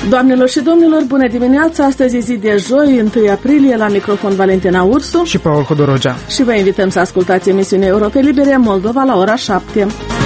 Doamnelor și domnilor, bună dimineața! Astăzi e zi de joi, 1 aprilie, la microfon Valentina Ursu și Paul Hodorogea. Și vă invităm să ascultați emisiunea Europe Libere Moldova la ora 7.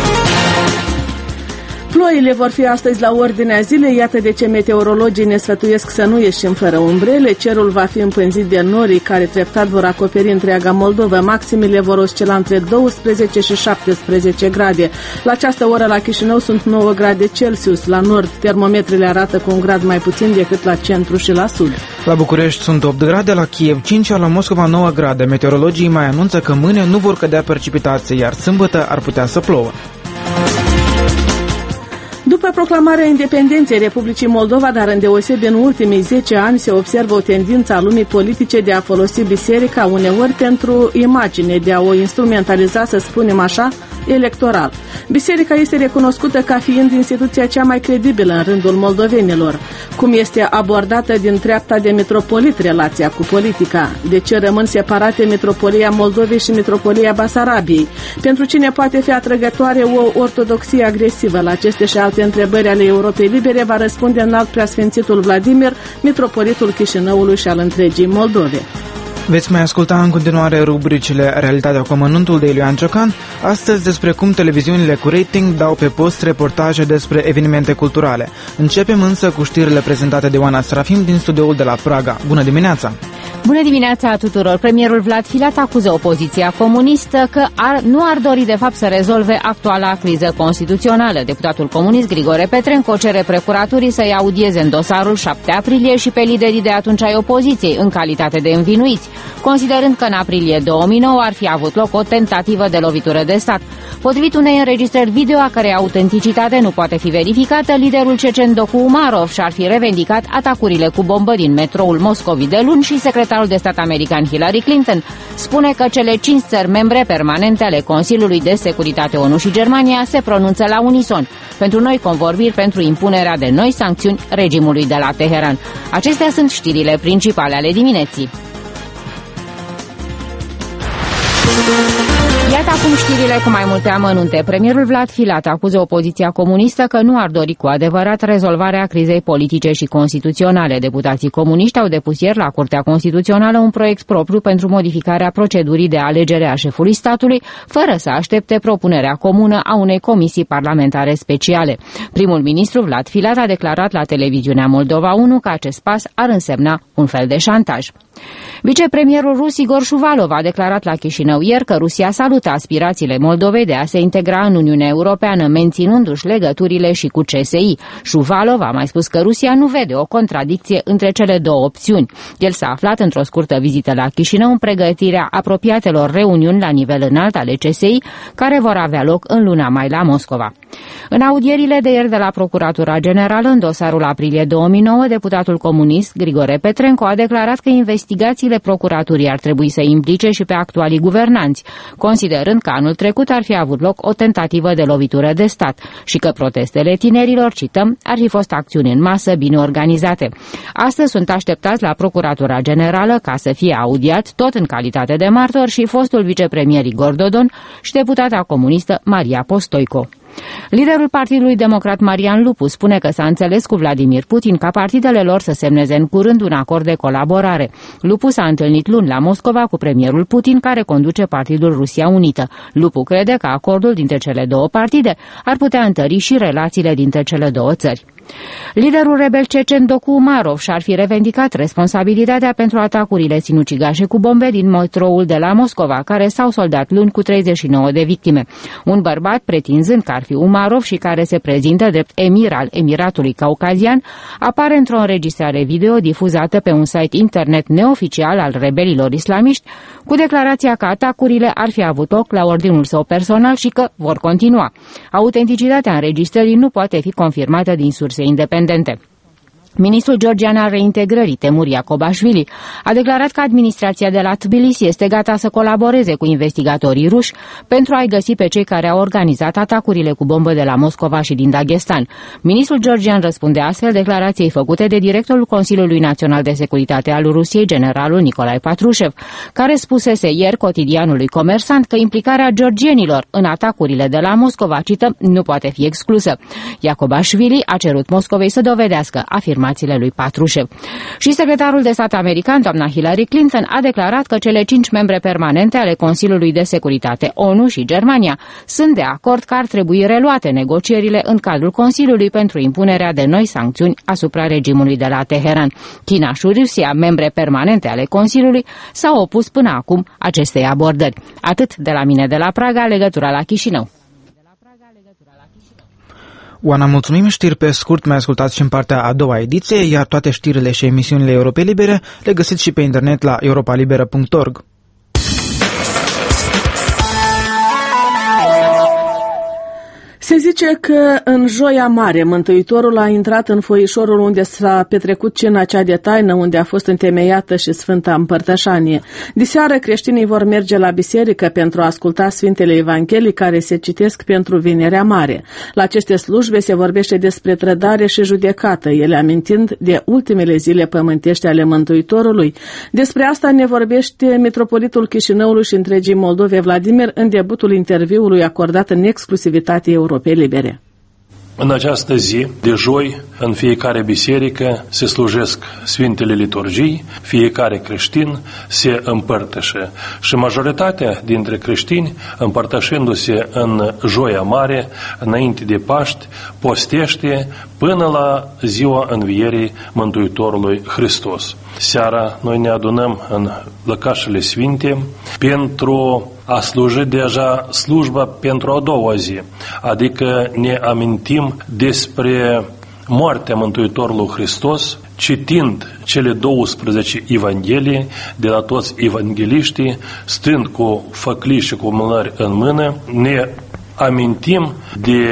Ploile vor fi astăzi la ordinea zilei, iată de ce meteorologii ne sfătuiesc să nu ieșim fără umbrele. Cerul va fi împânzit de norii care treptat vor acoperi întreaga Moldova. Maximile vor oscila între 12 și 17 grade. La această oră la Chișinău sunt 9 grade Celsius. La nord termometrele arată cu un grad mai puțin decât la centru și la sud. La București sunt 8 grade, la Kiev 5, la Moscova 9 grade. Meteorologii mai anunță că mâine nu vor cădea precipitații, iar sâmbătă ar putea să plouă. După proclamarea independenței Republicii Moldova, dar îndeosebi în ultimii 10 ani, se observă o tendință a lumii politice de a folosi biserica uneori pentru imagine, de a o instrumentaliza, să spunem așa, electoral. Biserica este recunoscută ca fiind instituția cea mai credibilă în rândul moldovenilor. Cum este abordată din treapta de mitropolit relația cu politica? De ce rămân separate Mitropolia Moldovei și Mitropolia Basarabiei? Pentru cine poate fi atrăgătoare o ortodoxie agresivă? La aceste și alte întrebări ale Europei Libere va răspunde înalt preasfințitul Vladimir, mitropolitul Chișinăului și al întregii Moldove. Veți mai asculta în continuare rubricile Realitatea cu amănuntul de Ilian Ciocan, astăzi despre cum televiziunile cu rating dau pe post reportaje despre evenimente culturale. Începem însă cu știrile prezentate de Oana Serafim din studioul de la Praga. Bună dimineața! Bună dimineața tuturor! Premierul Vlad Filat acuză opoziția comunistă că nu ar dori de fapt să rezolve actuala criză constituțională. Deputatul comunist Grigore Petrenco cere procuraturii să-i audieze în dosarul 7 aprilie și pe liderii de atunci ai opoziției în calitate de învinuiți, considerând că în aprilie 2009 ar fi avut loc o tentativă de lovitură de stat. Potrivit unei înregistrări video a cărei autenticitate nu poate fi verificată, liderul cecen Doku Umarov și-ar fi revendicat atacurile cu bombă din metroul Moscovii de luni și secretarul de stat american Hillary Clinton spune că cele 5 țări membre permanente ale Consiliului de Securitate ONU și Germania se pronunță la unison pentru noi convorbiri pentru impunerea de noi sancțiuni regimului de la Teheran. Acestea sunt știrile principale ale dimineții. Iată acum știrile cu mai multe amănunte. Premierul Vlad Filat acuză opoziția comunistă că nu ar dori cu adevărat rezolvarea crizei politice și constituționale. Deputații comuniști au depus ieri la Curtea Constituțională un proiect propriu pentru modificarea procedurii de alegere a șefului statului, fără să aștepte propunerea comună a unei comisii parlamentare speciale. Primul ministru Vlad Filat a declarat la televiziunea Moldova 1 că acest pas ar însemna un fel de șantaj. Vicepremierul rus Igor Shuvalov a declarat la Chișinău ieri că Rusia salută aspirațiile Moldovei de a se integra în Uniunea Europeană, menținându-și legăturile și cu CSI. Shuvalov a mai spus că Rusia nu vede o contradicție între cele două opțiuni. El s-a aflat într-o scurtă vizită la Chișinău în pregătirea apropiatelor reuniuni la nivel înalt ale CSI, care vor avea loc în luna mai la Moscova. În audierile de ieri de la Procuratura Generală, în dosarul aprilie 2009, deputatul comunist Grigore Petrenco a declarat că investigațiile procuraturii ar trebui să implice și pe actualii guvernanți, considerând că anul trecut ar fi avut loc o tentativă de lovitură de stat și că protestele tinerilor, cităm, ar fi fost acțiuni în masă bine organizate. Astăzi sunt așteptați la Procuratura Generală ca să fie audiat, tot în calitate de martor, și fostul vicepremier Igor Dodon și deputata comunistă Maria Postoico. Liderul Partidului Democrat Marian Lupu spune că s-a înțeles cu Vladimir Putin ca partidele lor să semneze în curând un acord de colaborare. Lupu s-a întâlnit luni la Moscova cu premierul Putin, care conduce Partidul Rusia Unită. Lupu crede că acordul dintre cele două partide ar putea întări și relațiile dintre cele două țări. Liderul rebel cecen Doku Umarov și-ar fi revendicat responsabilitatea pentru atacurile sinucigașe cu bombe din metroul de la Moscova, care s-au soldat luni cu 39 de victime. Un bărbat, pretinzând că ar fi Umarov și care se prezintă drept emir al Emiratului Caucazian, apare într-o înregistrare video difuzată pe un site internet neoficial al rebelilor islamiști, cu declarația că atacurile ar fi avut loc la ordinul său personal și că vor continua. Autenticitatea înregistrării nu poate fi confirmată din surse independente. Ministrul georgian al reintegrării, Temur Iacobashvili, a declarat că administrația de la Tbilisi este gata să colaboreze cu investigatorii ruși pentru a-i găsi pe cei care au organizat atacurile cu bombă de la Moscova și din Dagestan. Ministrul georgian răspunde astfel declarației făcute de directorul Consiliului Național de Securitate al Rusiei, generalul Nicolae Patrushev, care spusese ieri cotidianului Comersant că implicarea georgienilor în atacurile de la Moscova, cităm, nu poate fi exclusă. Iacobashvili a cerut Moscovei să dovedească afirmația afirmațiile lui Patrushev. Și secretarul de stat american, doamna Hillary Clinton, a declarat că cele 5 membre permanente ale Consiliului de Securitate ONU și Germania sunt de acord că ar trebui reluate negocierile în cadrul Consiliului pentru impunerea de noi sancțiuni asupra regimului de la Teheran. China și Rusia, membre permanente ale Consiliului, s-au opus până acum acestei abordări. Atât de la mine de la Praga, legătura la Chișinău. Oana, mulțumim. Știri pe scurt mai ascultați și în partea a doua ediție, iar toate știrile și emisiunile Europe Libere le găsiți și pe internet la europalibera.org. Se zice că în Joia Mare, Mântuitorul a intrat în foișorul unde s-a petrecut cina cea de taină, unde a fost întemeiată și Sfânta Împărtășanie. Diseară creștinii vor merge la biserică pentru a asculta Sfintele Evanghelii care se citesc pentru Vinerea Mare. La aceste slujbe se vorbește despre trădare și judecată, ele amintind de ultimele zile pământești ale Mântuitorului. Despre asta ne vorbește mitropolitul Chișinăului și întregii Moldove, Vladimir, în debutul interviului acordat în exclusivitate Europe Libere. În această zi de joi, în fiecare biserică se slujesc Sfintele Liturghii, fiecare creștin se împărtășe și majoritatea dintre creștini, împărtășindu-se în Joia Mare, înainte de Paști, postește până la ziua învierii Mântuitorului Hristos. Seara noi ne adunăm în lăcașele sfinte pentru a sluji deja slujba pentru a doua zi, adică ne amintim despre moartea Mântuitorului Hristos, citind cele 12 Evanghelii de la toți evangeliștii, stând cu făclii și cu mânări în mână, ne amintim de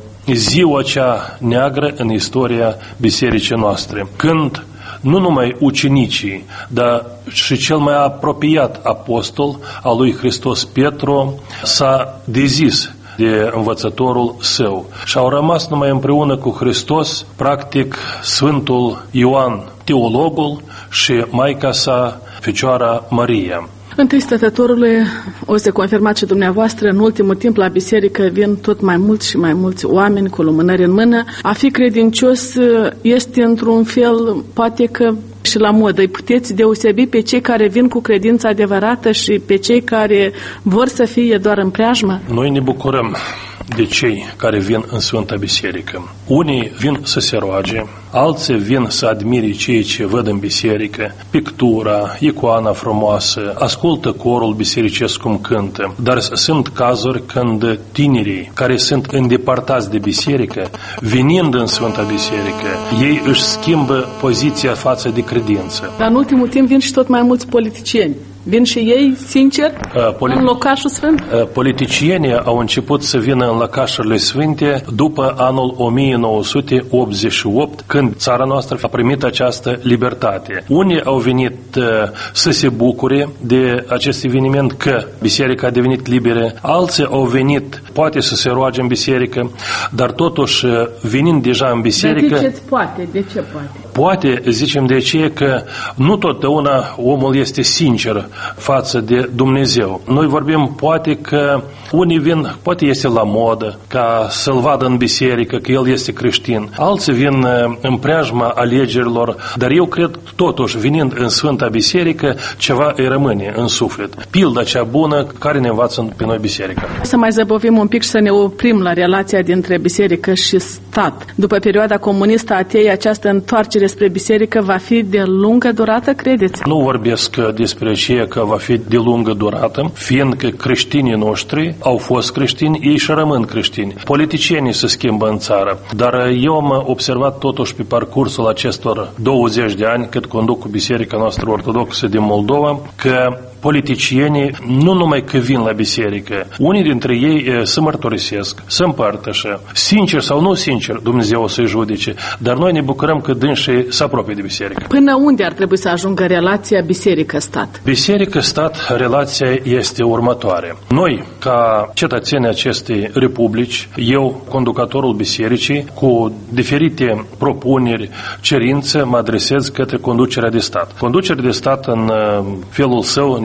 ziua cea neagră în istoria bisericii noastre, când nu numai ucenicii, dar și cel mai apropiat apostol al lui Hristos, Petru, s-a dezis de învățătorul său și au rămas numai împreună cu Hristos, practic Sfântul Ioan, teologul, și maica sa, Fecioara Maria. Întâi, stătătorule, o să confirmați și dumneavoastră, în ultimul timp la biserică vin tot mai mulți și mai mulți oameni cu lumânări în mână. A fi credincios este într-un fel, poate că și la modă. Îi puteți deosebi pe cei care vin cu credința adevărată și pe cei care vor să fie doar în preajmă? Noi ne bucurăm de cei care vin în Sfânta Biserică. Unii vin să se roage, alții vin să admire ceea ce văd în biserică, pictura, icoana frumoasă, ascultă corul bisericesc cum cântă. Dar sunt cazuri când tinerii care sunt îndepărtați de biserică, venind în Sfânta Biserică, ei își schimbă poziția față de credință. Dar în ultimul timp vin și tot mai mulți politicieni. Vin și ei, sincer, în locașul sfânt? Politicienii au început să vină în locașurile sfinte după anul 1988, când țara noastră a primit această libertate. Unii au venit să se bucure de acest eveniment, că biserica a devenit liberă, alții au venit poate să se roage în biserică, dar totuși venind deja în biserică... De ce poate? De ce poate? Poate, zicem de aceea că nu totdeauna omul este sincer față de Dumnezeu. Noi vorbim poate că unii vin, poate este la modă, ca să-l vadă în biserică, că el este creștin. Alții vin în preajma alegerilor, dar eu cred totuși, venind în Sfânta Biserică, ceva îi rămâne în suflet. Pilda cea bună care ne învață pe noi biserica. Să mai zăbovim un pic și să ne oprim la relația dintre biserică și stat. După perioada comunistă a Atei, această întoarcere spre biserică va fi de lungă durată, credeți? Nu vorbesc despre aceea că va fi de lungă durată, fiindcă creștinii noștri au fost creștini, ei și rămân creștini. Politicienii se schimbă în țară, dar eu am observat totuși pe parcursul acestor 20 de ani, cât conduc cu biserica noastră ortodoxă din Moldova, că politicienii nu numai că vin la biserică, unii dintre ei se mărturisesc, se împărtășă, sincer sau nu sincer, Dumnezeu o să-i judece, dar noi ne bucurăm că dânsii se apropie de biserică. Până unde ar trebui să ajungă relația biserică-stat? Biserică-stat, relația este următoare. Noi, ca cetățenii acestei republici, eu, conducătorul bisericii, cu diferite propuneri, cerințe, mă adresez către conducerea de stat. Conducerea de stat, în felul său,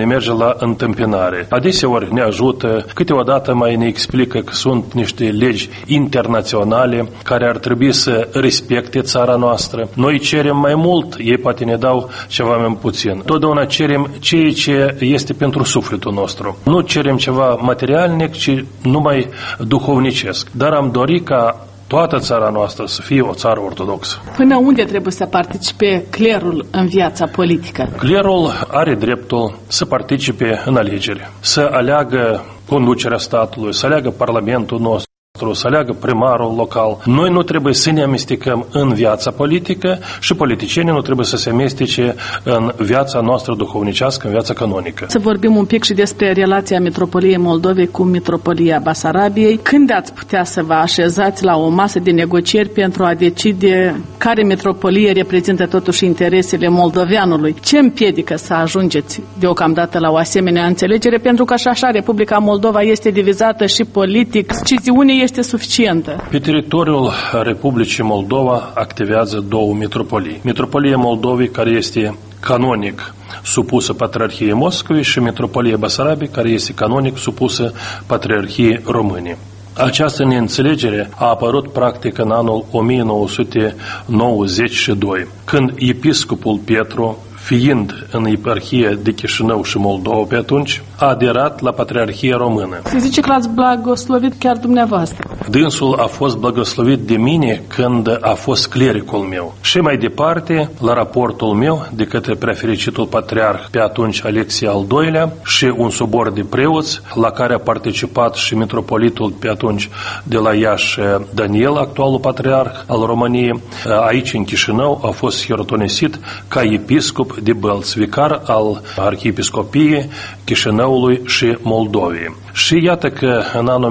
ne merge la întâmpinare. Adeseori ne ajută, câteodată mai ne explică că sunt niște legi internaționale care ar trebui să respecte țara noastră. Noi cerem mai mult, ei poate ne dau ceva mai puțin. Totdeauna cerem ceea ce este pentru sufletul nostru. Nu cerem ceva materialnic, ci numai duhovnicesc. Dar am dorit ca toată țara noastră să fie o țară ortodoxă. Până unde trebuie să participe clerul în viața politică? Clerul are dreptul să participe în alegeri, să aleagă conducerea statului, să aleagă parlamentul nostru, să aleagă primarul local. Noi nu trebuie să ne amestecăm în viața politică și politicienii nu trebuie să se amestece în viața noastră duhovnicească, în viața canonică. Să vorbim un pic și despre relația Mitropoliei Moldovei cu Mitropolia Basarabiei. Când ați putea să vă așezați la o masă de negocieri pentru a decide care mitropolie reprezintă totuși interesele moldoveanului? Ce împiedică să ajungeți deocamdată la o asemenea înțelegere? Pentru că și așa Republica Moldova este divizată și politic. Sciziune este suficientă. Pe teritoriul Republicii Moldova activează două mitropolii. Mitropolia Moldovei, care este canonic supusă Patriarhiei Moscovei, și Mitropolia Basarabiei, care este canonic supusă Patriarhiei României. Această neînțelegere a apărut practic în anul 1992, când episcopul Petru, fiind în eparhie de Chișinău și Moldova pe atunci, a aderat la Patriarhia Română. Se zice că l-ați blagoslovit chiar dumneavoastră. Dânsul a fost blagoslovit de mine când a fost clericul meu. Și mai departe, la raportul meu, de către prefericitul patriarh pe atunci Alexei al II-lea și un sobor de preoți, la care a participat și mitropolitul pe atunci de la Iași Daniel, actualul patriarh al României, aici în Chișinău a fost hierotonesit ca episcop de Bălți, vicar al Arhiepiscopiei Chișinăului și Moldovei. Și iată că în anul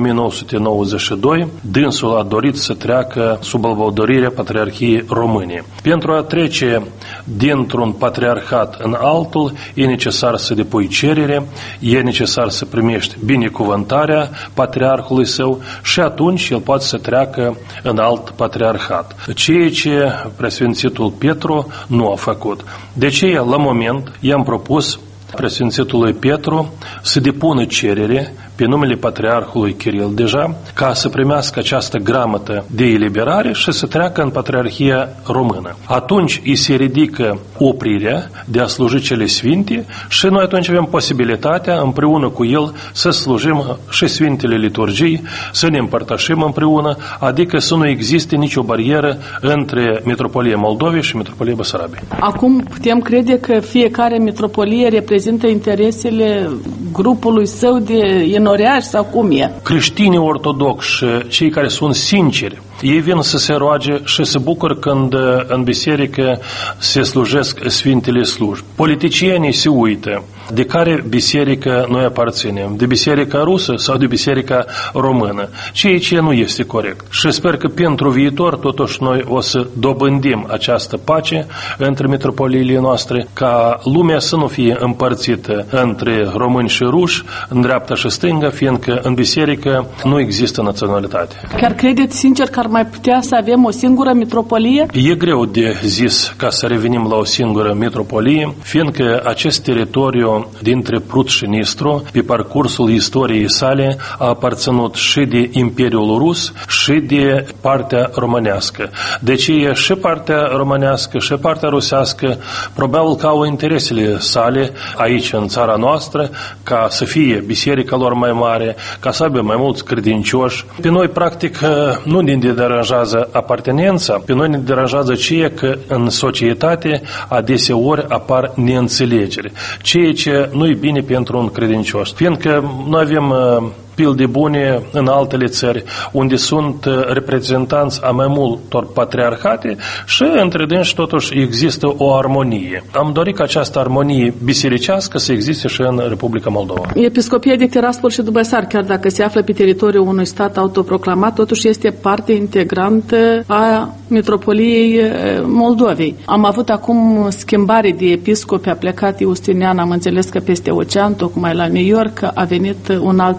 1992 dânsul a dorit să treacă sub alvăudorirea Patriarhiei Române. Pentru a trece dintr-un patriarhat în altul, e necesar să depui cerere, e necesar să primești binecuvântarea patriarhului său și atunci el poate să treacă în alt patriarhat. Ceea ce preasfințitul Petru nu a făcut. De aceea, la moment, i-am propus preasfințitului Petru să depună cerere pe numele Patriarhului Kiril deja, ca să primească această gramătă de eliberare și să treacă în Patriarhia Română. Atunci îi se ridică oprirea de a sluji cele sfinte și noi atunci avem posibilitatea împreună cu el să slujim și Sfintele Liturgii, să ne împărtășim împreună, adică să nu existe nicio barieră între Mitropolia Moldovei și Mitropolia Basarabiei. Acum putem crede că fiecare mitropolie reprezintă interesele grupului său de enoreași sau cum e? Creștinii ortodoxi, cei care sunt sinceri, ei vin să se roage și se bucură când în biserică se slujesc Sfintele Slujbi. Politicienii se uită de care biserică noi aparținem, de biserica rusă sau de biserica română, ceea ce nu este corect. Și sper că pentru viitor totuși noi o să dobândim această pace între mitropoliile noastre, ca lumea să nu fie împărțită între români și ruși, în dreapta și stânga, fiindcă în biserică nu există naționalitate. Chiar credeți sincer că ar mai putea să avem o singură mitropolie? E greu de zis ca să revenim la o singură mitropolie, fiindcă acest teritoriu dintre Prut și Nistru, pe parcursul istoriei sale, a aparținut și de Imperiul Rus și de partea românească. Deci e și partea românească și partea rusească probabil că au interesele sale aici în țara noastră, ca să fie biserica lor mai mare, ca să aibă mai mulți credincioși. Pe noi, practic, nu ne deranjează apartenența, pe noi ne deranjează ceea că în societate adeseori apar neînțelegeri. Ceea ce nu-i bine pentru un credincios. Fiindcă noi avem pilde bune în altele țări, unde sunt reprezentanți a mai multor patriarhate și între dânsi totuși există o armonie. Am dorit ca această armonie bisericească să existe și în Republica Moldova. Episcopia de Tiraspol și Dubăsar, chiar dacă se află pe teritoriul unui stat autoproclamat, totuși este parte integrantă a Mitropoliei Moldovei. Am avut acum schimbare de episcopi, a plecat Iustinian, am înțeles că peste ocean, tocmai la New York, a venit un alt episcop.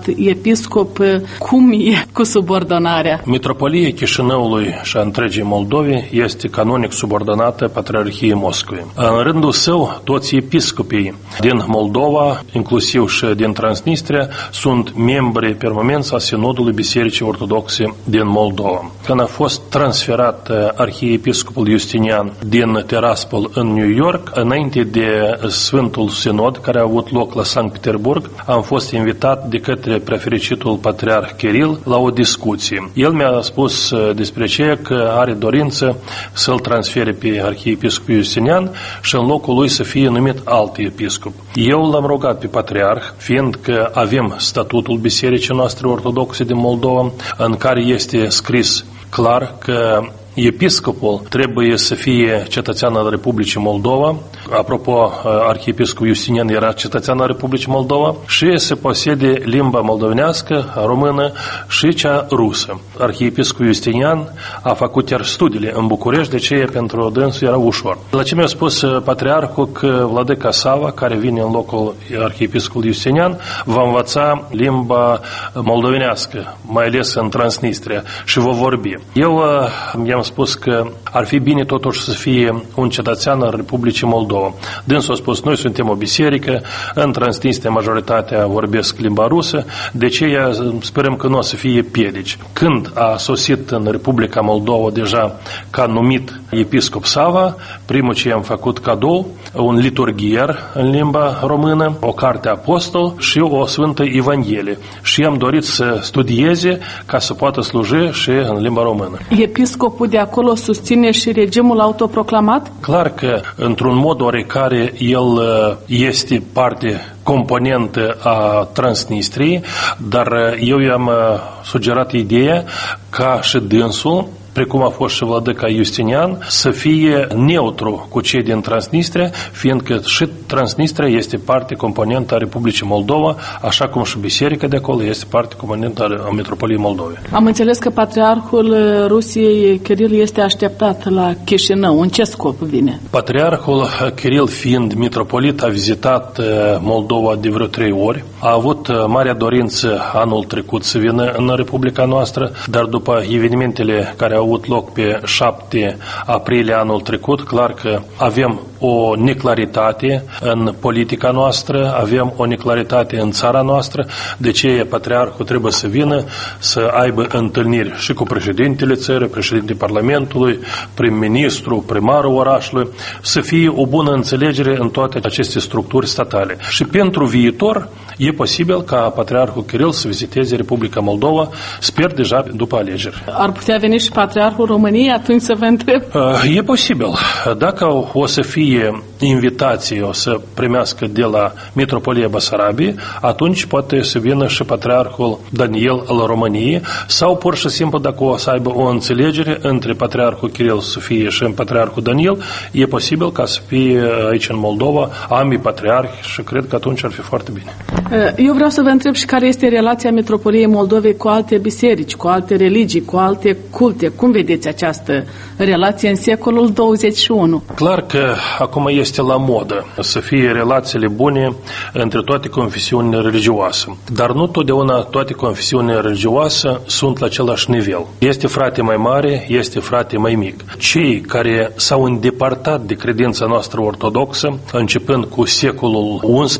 episcop, cum e cu subordonarea? Mitropolia Chișinăului și a întregii Moldovi este canonic subordonată Patriarhiei Moscovei. În rândul său, toți episcopii din Moldova, inclusiv și din Transnistria, sunt membri permanenți a Sinodului Bisericii Ortodoxe din Moldova. Când a fost transferat arhiepiscopul Justinian din Tiraspol în New York, înainte de Sfântul Sinod, care a avut loc la Sankt Petersburg, am fost invitat de către prefericitul patriarh Kiril la o discuție. El mi-a spus despre ce că are dorință să-l transfere pe arhiepiscopul Justinian și în locul lui să fie numit alt episcop. Eu l-am rugat pe patriarh, fiindcă avem statutul Bisericii noastre ortodoxe din Moldova, în care este scris clar că episcopul trebuie să fie cetățean al Republicii Moldova. Apropo, arhiepiscopul Justinian era cetățean al Republicii Moldova și să posede limba moldovenească, română și cea rusă. Arhiepiscopul Justinian a făcut chiar studiile în București, de ce pentru dânsul era ușor. La ce mi-a spus patriarhul că Vladika Sava, care vine în locul arhiepiscopului Justinian, va învăța limba moldovenească, mai ales în Transnistria, și va vorbi. Eu i-am spus că ar fi bine totuși să fie un cetățean al Republicii Moldova. Dânsul a spus, noi suntem o biserică, în Transnistria majoritatea vorbesc limba rusă, de aceea sperăm că nu o să fie piedici. Când a sosit în Republica Moldova deja ca numit episcop Sava, primul ce i-am făcut cadou, un liturghier în limba română, o carte apostol și o Sfântă Evanghelie. Și i-am dorit să studieze ca să poată sluji și în limba română. Episcopul de acolo susține și regimul autoproclamat? Clar că, într-un mod oarecare, el este parte componentă a Transnistriei, dar eu i-am sugerat ideea ca și dânsul, precum a fost și Vladika Justinian, să fie neutru cu cei din Transnistria, fiindcă și Transnistria este parte componentă a Republicii Moldova, așa cum și biserica de acolo este parte componentă a Mitropoliei Moldovei. Am înțeles că patriarhul Rusiei, Kiril, este așteptat la Chișinău. În ce scop vine? Patriarhul Kiril, fiind mitropolit, a vizitat Moldova de vreo 3 ori. A avut marea dorință anul trecut să vină în Republica noastră, dar după evenimentele care au avut loc pe 7 aprilie anul trecut, clar că avem o neclaritate în politica noastră, avem o neclaritate în țara noastră, de ce patriarhul trebuie să vină, să aibă întâlniri și cu președintele țării, președintele Parlamentului, prim-ministru, primarul orașului, să fie o bună înțelegere în toate aceste structuri statale. Și pentru viitor e posibil ca patriarhul Kiril să viziteze Republica Moldova, sper deja după alegeri. Ar putea veni și patriarhul României, atunci să vă întreb? E posibil. Dacă o să fie invitație, o să primească de la Mitropolia Basarabiei, atunci poate să vină și patriarhul Daniel al României, sau pur și simplu dacă o să aibă o înțelegere între patriarhul Kiril să fie și patriarhul Daniel, e posibil ca să fie aici în Moldova ambii patriarhi și cred că atunci ar fi foarte bine. Eu vreau să vă întreb și care este relația Mitropoliei Moldovei cu alte biserici, cu alte religii, cu alte culte. Cum vedeți această relație în secolul 21? Clar că acum este la modă să fie relațiile bune între toate confesiunile religioase. Dar nu totdeauna toate confesiunile religioase sunt la același nivel. Este frate mai mare, este frate mai mic. Cei care s-au îndepărtat de credința noastră ortodoxă, începând cu secolul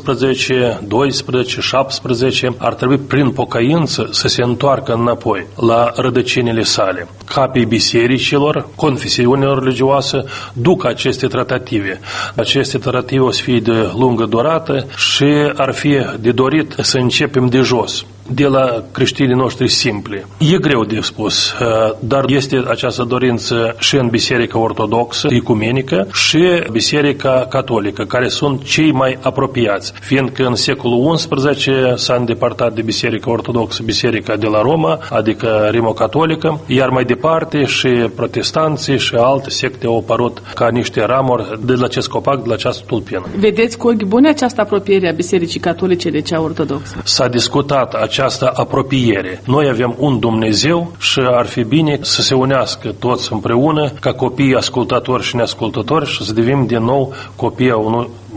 11, 12, 17, ar trebui prin pocăință să se întoarcă înapoi la rădăcinile sale. Capii bisericilor, confesiunilor religioase, duc aceste tratative. Aceste tratative o să fie de lungă durată și ar fi de dorit să începem de jos, de la creștinii noștri simpli. E greu de spus, dar este această dorință și în Biserica Ortodoxă, ecumenică, și Biserica Catolică, care sunt cei mai apropiați, fiindcă în secolul XI s-a îndepărtat de Biserica Ortodoxă Biserica de la Roma, adică Rimo-Catolică, iar mai departe și protestanții și alte secte au apărut ca niște ramuri de la acest copac, de la această tulpină. Vedeți cu ochi buni această apropiere a Bisericii Catolice de cea ortodoxă? S-a discutat această apropiere. Noi avem un Dumnezeu și ar fi bine să se unească toți împreună ca copii ascultători și neascultători și să devenim din nou copii a unui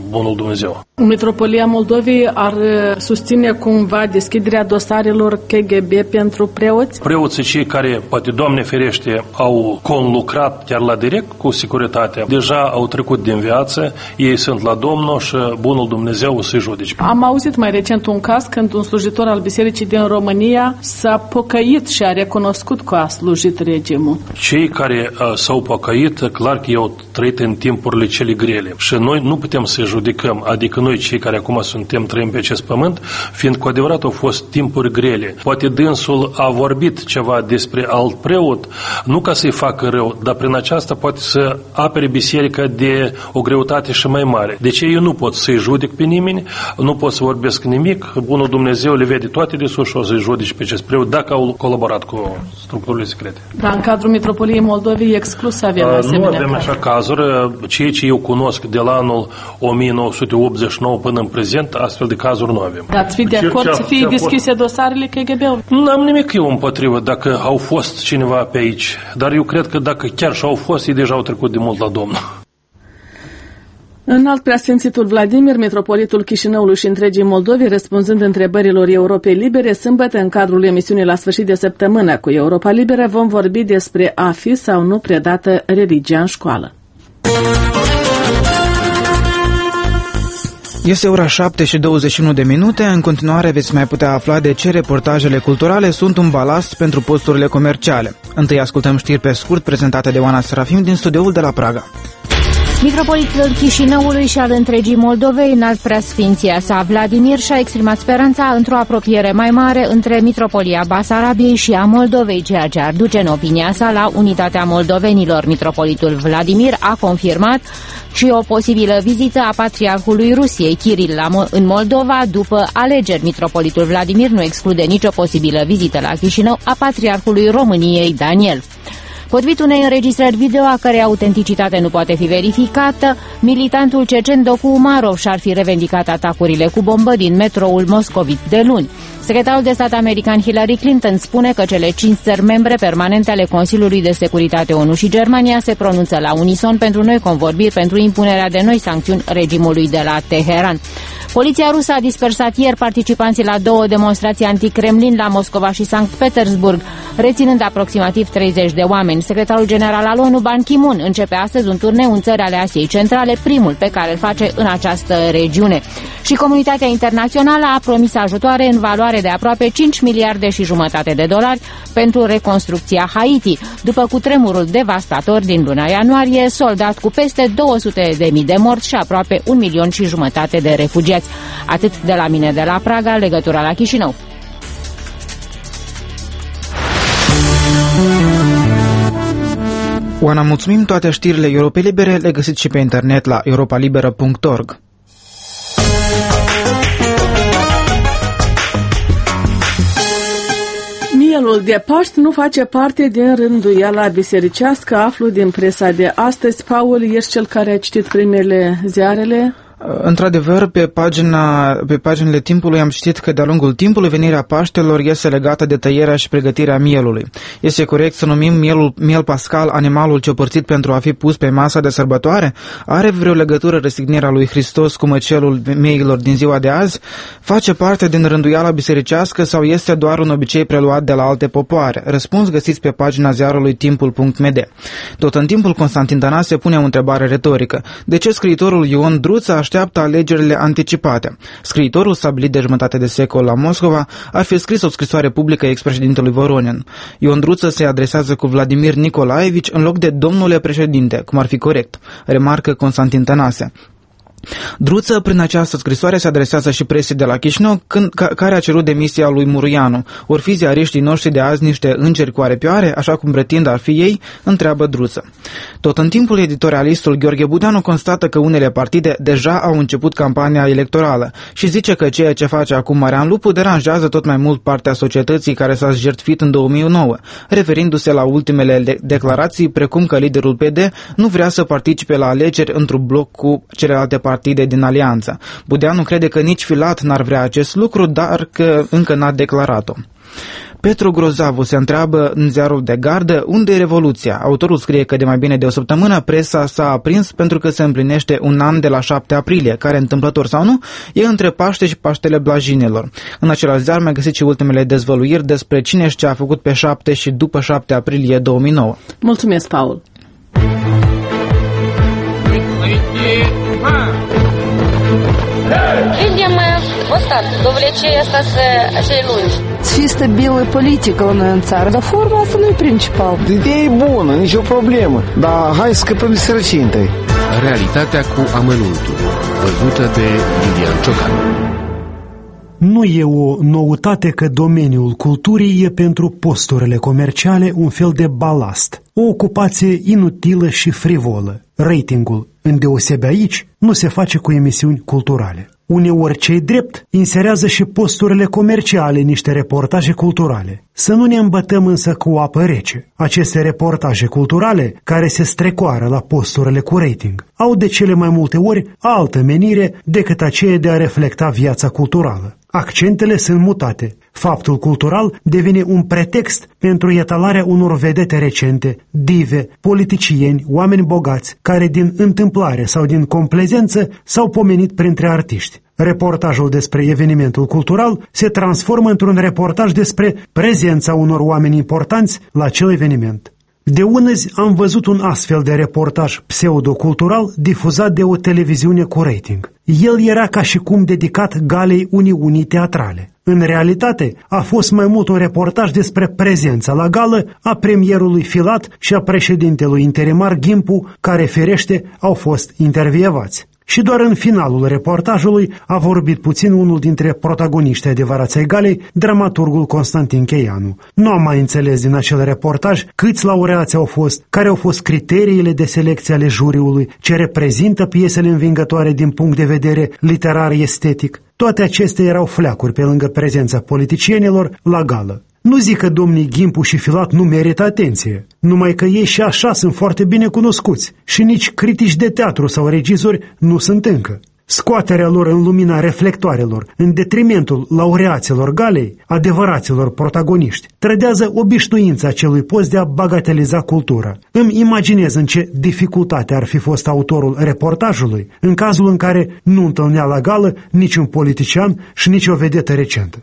bunul Dumnezeu. Mitropolia Moldovei ar susține cumva deschiderea dosarelor KGB pentru preoți? Preoții cei care, poate Doamne ferește, au conlucrat chiar la direct cu securitatea, deja au trecut din viață, ei sunt la Domnul și bunul Dumnezeu o să-i judece. Am auzit mai recent un caz când un slujitor al bisericii din România s-a pocăit și a recunoscut că a slujit regimul. Cei care s-au pocăit, clar că ei au trăit în timpurile cele grele și noi nu putem să judecăm, adică noi cei care acum trăim pe acest pământ, fiind cu adevărat au fost timpuri grele. Poate dânsul a vorbit ceva despre alt preot, nu ca să-i facă rău, dar prin aceasta poate să apere biserica de o greutate și mai mare. De ce eu nu pot să-i judec pe nimeni, nu pot să vorbesc nimic, bunul Dumnezeu le vede toate de sus și o să-i judece pe acest preot dacă au colaborat cu structurile secrete. Dar în cadrul Mitropoliei Moldovei e exclus să avem asemenea. Nu avem așa cazuri, ceea ce eu cunosc de la anul 1989 până în prezent, astfel de cazuri nu avem. Dar ați fi de acord să fie deschise dosarele KGB-ului? Nu am nimic eu împotrivă dacă au fost cineva pe aici, dar eu cred că dacă chiar și-au fost, ei deja au trecut de mult la Domnul. Înalt preasfințitul Vladimir, mitropolitul Chișinăului și întregii Moldovei, răspunzând întrebărilor Europei Libere, sâmbătă în cadrul emisiunii La sfârșit de săptămână cu Europa Liberă, vom vorbi despre a fi sau nu predată religia în școală. Este ora 7:21. În continuare veți mai putea afla de ce reportajele culturale sunt un balast pentru posturile comerciale. Întâi ascultăm știri pe scurt prezentate de Oana Serafim din studioul de la Praga. Mitropolitul Chișinăului și al întregii Moldovei, înalt preasfinția sa Vladimir, și-a exprimat speranța într-o apropiere mai mare între Mitropolia Basarabiei și a Moldovei, ceea ce ar duce, în opinia sa, la unitatea moldovenilor. Mitropolitul Vladimir a confirmat și o posibilă vizită a patriarhului Rusiei, Kiril, în Moldova, după alegeri. Mitropolitul Vladimir nu exclude nicio posibilă vizită la Chișinău a patriarhului României, Daniel. Potrivit unei înregistrări video a cărei autenticitate nu poate fi verificată, militantul cecen Doku Umarov și-ar fi revendicat atacurile cu bombă din metroul moscovit de luni. Secretarul de stat american Hillary Clinton spune că cele 5 țări membre permanente ale Consiliului de Securitate ONU și Germania se pronunță la unison pentru noi convorbiri pentru impunerea de noi sancțiuni regimului de la Teheran. Poliția rusă a dispersat ieri participanții la 2 demonstrații anti-Kremlin la Moscova și Sankt Petersburg, reținând aproximativ 30 de oameni. Secretarul general al ONU, Ban Ki-moon, începe astăzi un turneu în țări ale Asiei Centrale, primul pe care îl face în această regiune. Și comunitatea internațională a promis ajutoare în valoare de aproape 5 miliarde și jumătate de dolari pentru reconstrucția Haiti, după cutremurul devastator din luna ianuarie, soldat cu peste 200.000 de morți și aproape 1,5 milion de refugiați. Atât de la mine de la Praga, legătura la Chișinău. Oana, mulțumim. Toate știrile Europei Libere le găsiți și pe internet la europalibera.org. Mielul de Paști nu face parte din rânduiala bisericească, aflu din presa de astăzi. Paul, ești cel care a citit primele ziarele? Într-adevăr, pe paginile Timpului am citit că de-a lungul timpului venirea Paștelor este legată de tăierea și pregătirea mielului. Este corect să numim miel pascal animalul ciopărțit pentru a fi pus pe masa de sărbătoare? Are vreo legătură răstignirea lui Hristos cu măcelul mieilor din ziua de azi? Face parte din rânduiala bisericească sau este doar un obicei preluat de la alte popoare? Răspuns găsiți pe pagina ziarului timpul.md. Tot în timpul, Constantin Tănase pune o întrebare retorică. De ce scriitorul Ion Druță așteaptă alegerile anticipate? Scriitorul, stabilit de jumătate de secol la Moscova, ar fi scris o scrisoare publică ex-președintelui Voronin. Ion Druță se adresează cu Vladimir Nicolaevici în loc de domnule președinte, cum ar fi corect, remarcă Constantin Tănase. Druță, prin această scrisoare, se adresează și presei de la Chișinău, care a cerut demisia lui Muruianu. Or fi ziariștii noștri de azi niște îngeri cu aripioare, așa cum pretind ar fi ei, întreabă Druță. Tot în timpul, editorialistul Gheorghe Budeanu constată că unele partide deja au început campania electorală și zice că ceea ce face acum Marian Lupu deranjează tot mai mult partea societății care s-a jertfit în 2009, referindu-se la ultimele declarații, precum că liderul PD nu vrea să participe la alegeri într-un bloc cu celelalte partide din alianță. Budeanu crede că nici Filat n-ar vrea acest lucru, dar că încă n-a declarat-o. Petru Grozavu se întreabă în ziarul de gardă unde e revoluția. Autorul scrie că de mai bine de o săptămână presa s-a aprins pentru că se împlinește un an de la 7 aprilie, care, întâmplător sau nu, e între Paște și Paștele Blajinilor. În același ziar mi-a găsit și ultimele dezvăluiri despre cine și ce a făcut pe 7 și după 7 aprilie 2009. Mulțumesc, Paul! Видим вот так, до влечения assez lungi. Să fie stabilă politică la noi în țară, dar forma asta nu e principal. Ideea e bună, nicio problemă, dar hai să scăpăm de sărăcie întâi. Realitatea cu amănuntul, văzută de Lilian Ciocan. Nu e o noutate că domeniul culturii e pentru posturile comerciale un fel de balast, o ocupație inutilă și frivolă. Ratingul, îndeosebi aici, nu se face cu emisiuni culturale. Uneori cei drept inserează și posturile comerciale niște reportaje culturale. Să nu ne îmbătăm însă cu apă rece. Aceste reportaje culturale, care se strecoară la posturile cu rating, au de cele mai multe ori altă menire decât aceea de a reflecta viața culturală. Accentele sunt mutate. Faptul cultural devine un pretext pentru etalarea unor vedete recente, dive, politicieni, oameni bogați, care din întâmplare sau din complezență s-au pomenit printre artiști. Reportajul despre evenimentul cultural se transformă într-un reportaj despre prezența unor oameni importanți la acel eveniment. De unăzi am văzut un astfel de reportaj pseudocultural difuzat de o televiziune cu rating. El era ca și cum dedicat galei Uniunii Teatrale. În realitate, a fost mai mult un reportaj despre prezența la gală a premierului Filat și a președintelui interimar Ghimpu, care, firește, au fost intervievați. Și doar în finalul reportajului a vorbit puțin unul dintre protagoniștii adevărați ai galei, dramaturgul Constantin Cheianu. Nu am mai înțeles din acel reportaj câți laureați au fost, care au fost criteriile de selecție ale juriului, ce reprezintă piesele învingătoare din punct de vedere literar-estetic. Toate acestea erau fleacuri pe lângă prezența politicienilor la gală. Nu zic că domnii Ghimpu și Filat nu merită atenție, numai că ei și așa sunt foarte bine cunoscuți și nici critici de teatru sau regizori nu sunt încă. Scoaterea lor în lumina reflectoarelor, în detrimentul laureaților galei, adevăraților protagoniști, trădează obișnuința acelui post de a bagateliza cultura. Îmi imaginez în ce dificultate ar fi fost autorul reportajului în cazul în care nu întâlnea la gală niciun politician și nici o vedetă recentă.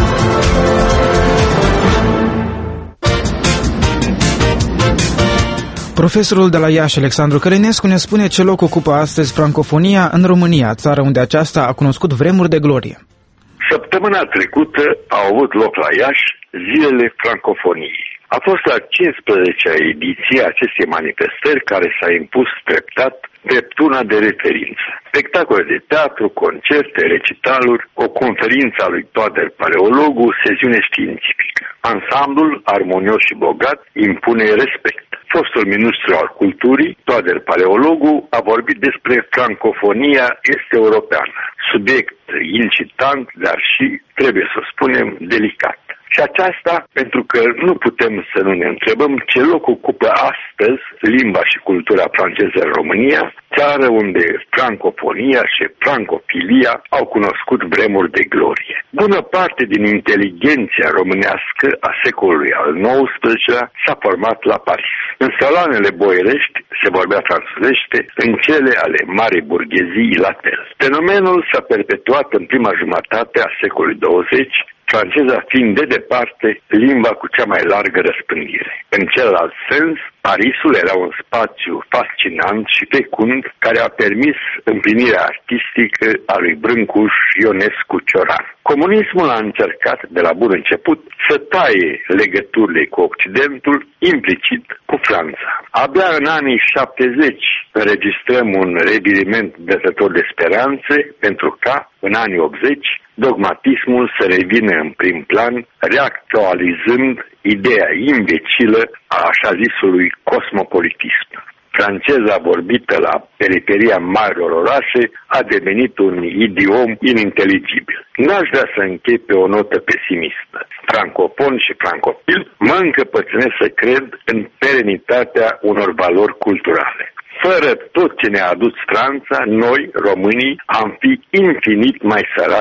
Profesorul de la Iași, Alexandru Călinescu, ne spune ce loc ocupă astăzi francofonia în România, țară unde aceasta a cunoscut vremuri de glorie. Săptămâna trecută au avut loc la Iași Zilele Francofoniei. A fost la 15-a ediție a acestei manifestări care s-a impus treptat drept una de referință. Spectacole de teatru, concerte, recitaluri, o conferință a lui Toader Paleologu, sesiune științifică. Ansamblul, armonios și bogat, impune respect. Fostul ministru al culturii, Toader Paleologu, a vorbit despre francofonia est-europeană. Subiect incitant, dar și, trebuie să spunem, delicat. Și aceasta pentru că nu putem să nu ne întrebăm ce loc ocupă astăzi limba și cultura franceză în România, țară unde francofonia și francofilia au cunoscut vremuri de glorie. Bună parte din inteligenția românească a secolului al XIX-lea s-a format la Paris. În saloanele boierești se vorbea franțuzește, în cele ale marii burghezii la fel. Fenomenul s-a perpetuat în prima jumătate a secolului 20, franceza fiind de departe limba cu cea mai largă răspândire. În celălalt sens, Parisul era un spațiu fascinant și fecund care a permis împlinirea artistică a lui Brâncuș, Ionescu, Cioran. Comunismul a încercat de la bun început să taie legăturile cu Occidentul, implicit cu Franța. Abia în anii 70 înregistrăm un reviriment dătător de speranțe pentru ca, în anii 80, dogmatismul să revină în prim plan, reactualizând ideea imbecilă a așa zisului cosmopolitism. Franceza vorbită la periferia marilor orașe a devenit un idiom ininteligibil. N-aș vrea să închei pe o notă pesimistă. Francofon și francofil mă încăpățânesc să cred în perenitatea unor valori culturale. Fără tot ce ne-a adus Franța, noi, românii, am fi infinit mai săraci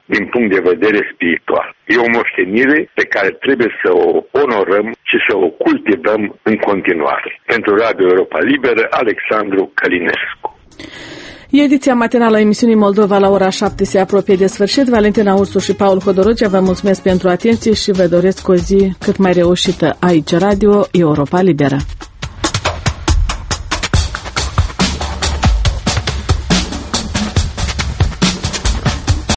din punct de vedere spiritual. E o moștenire pe care trebuie să o onorăm și să o cultivăm în continuare. Pentru Radio Europa Liberă, Alexandru Călinescu. Ediția matinală a emisiunii Moldova la ora 7 se apropie de sfârșit. Valentina Ursu și Paul Hodorogea vă mulțumesc pentru atenție și vă doresc o zi cât mai reușită aici, Radio Europa Liberă.